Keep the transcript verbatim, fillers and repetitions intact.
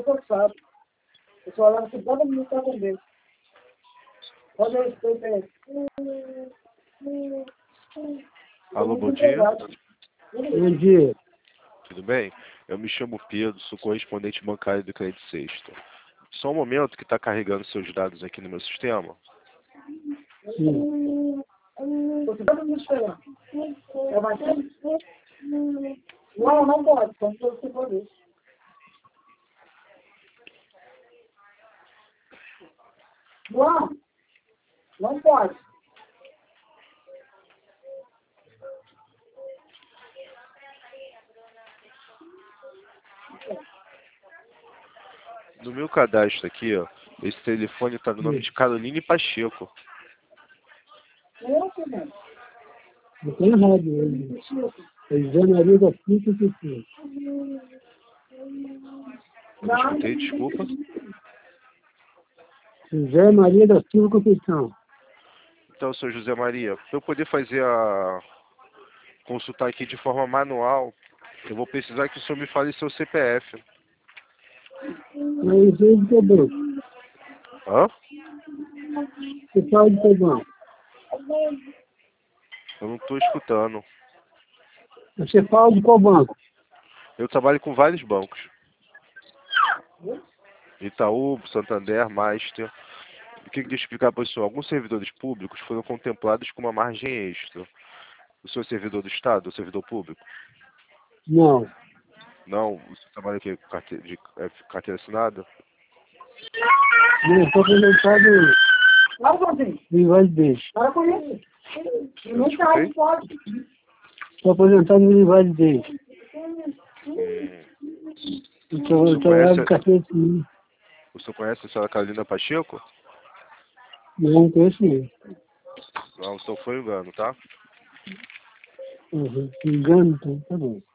cansado. Eu tô olhando que todo mundo tá vendendo. Olha aí, respeito aí. Alô, bom dia. Bom dia. Tudo bem? Eu me chamo Pedro, sou correspondente bancário do Crédito Sexta. Só um momento que está carregando seus dados aqui no meu sistema. Sim. Você tá me esperando. É mais tempo? Não, não pode. Só se você for isso. Não. Não pode. No meu cadastro aqui, ó, esse telefone está no nome de Caroline Pacheco. Eu também. Eu tenho errado. É José Maria da Silva Conceição. Eu não escutei, desculpa. José Maria da Silva Conceição. Então, senhor José Maria, para eu poder fazer a... consultar aqui de forma manual, eu vou precisar que o senhor me fale seu C P F. Mas eu de banco. Hã? Você fala de qual banco? Eu não estou escutando. Você fala de qual banco? Eu trabalho com vários bancos. Itaú, Santander, Master. O que eu queria explicar para o senhor? Alguns servidores públicos foram contemplados com uma margem extra. O senhor é servidor do Estado ou servidor público? Não. Não? O senhor trabalha aqui com carteira, de, é, carteira assinada? Não, estou apresentado Vai, Joãozinho. em invalidez. Para com isso. Eu Não sai, escutei? pode. Estou aposentado em invalidez. Hum. Então, eu O senhor conhece, trabalho de carteira civil. o senhor conhece a senhora Carolina Pacheco? Não conheço não. Não, então foi um engano, tá? Uhum. Engano, então, tá bom.